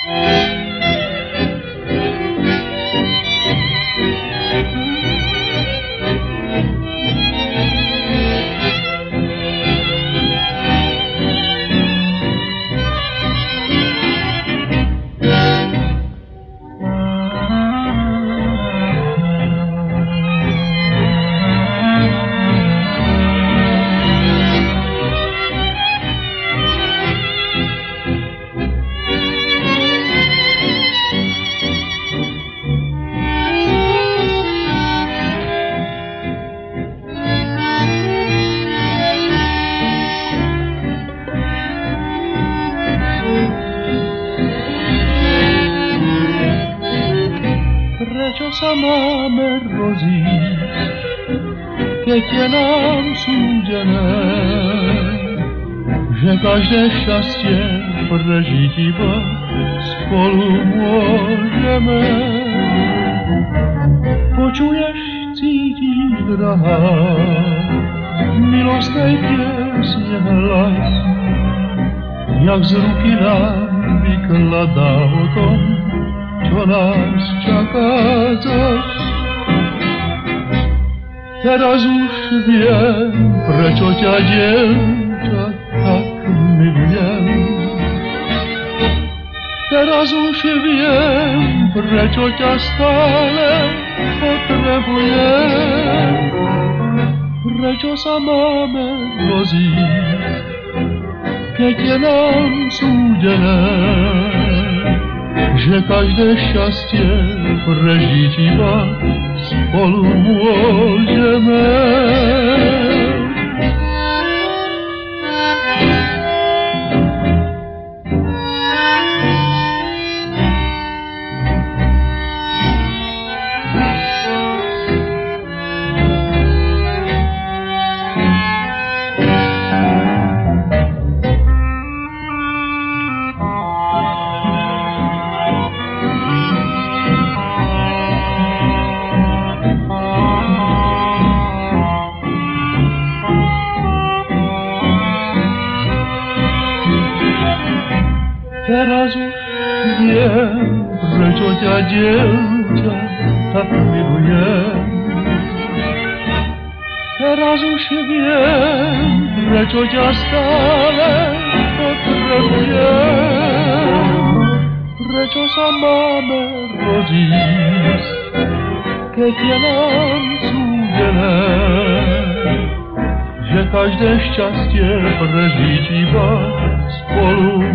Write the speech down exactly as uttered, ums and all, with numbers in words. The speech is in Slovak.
Prečo sa máme rozísť, keď je nám súdené, že každé šťastie prežiť iba spolu môžeme? Počuješ, cítiš, drahá, milostnej piesne hlas, jak z ruky nám vykladá o tom, čo nás čaká zas. Teraz už viem, prečo ťa, dievča, tak milujem. Teraz už viem, prečo ťa stále potrebujem. Prečo sa máme rozísť, keď je nám súdené, že každé šťastie prežiť iba spolu môžeme. Teraz už viem, prečo ťa, dievča, tak milujem. Teraz už viem, prečo ťa stále potrebujem. Prečo sa máme rozísť, keď je nám súdené, že každé šťastie prežiť iba spolu